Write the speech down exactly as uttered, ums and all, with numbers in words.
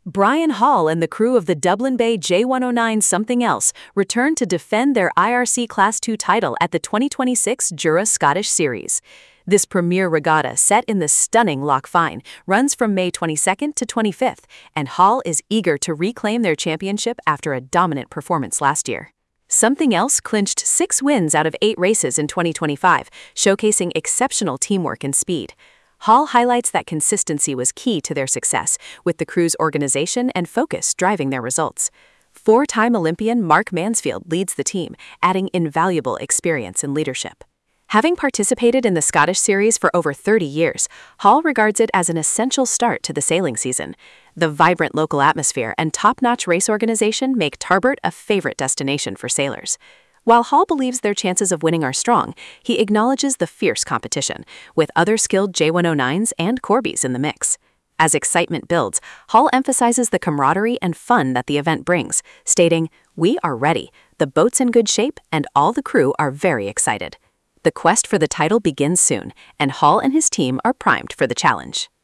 Brian Hall and the crew of the Dublin Bay J one oh nine Something Else returned to defend their I R C Class two title at the twenty twenty-six Jura Scottish Series. This premier regatta, set in the stunning Loch Fyne, runs from May twenty-second to twenty-fifth, and Hall is eager to reclaim their championship after a dominant performance last year. Something Else clinched six wins out of eight races in twenty twenty-five, showcasing exceptional teamwork and speed. Hall highlights that consistency was key to their success, with the crew's organization and focus driving their results. Four-time Olympian Mark Mansfield leads the team, adding invaluable experience and leadership. Having participated in the Scottish Series for over thirty years, Hall regards it as an essential start to the sailing season. The vibrant local atmosphere and top-notch race organization make Tarbert a favorite destination for sailors. While Hall believes their chances of winning are strong, he acknowledges the fierce competition, with other skilled J one oh nines and Corbies in the mix. As excitement builds, Hall emphasizes the camaraderie and fun that the event brings, stating, "We are ready, the boat's in good shape, and all the crew are very excited." The quest for the title begins soon, and Hall and his team are primed for the challenge.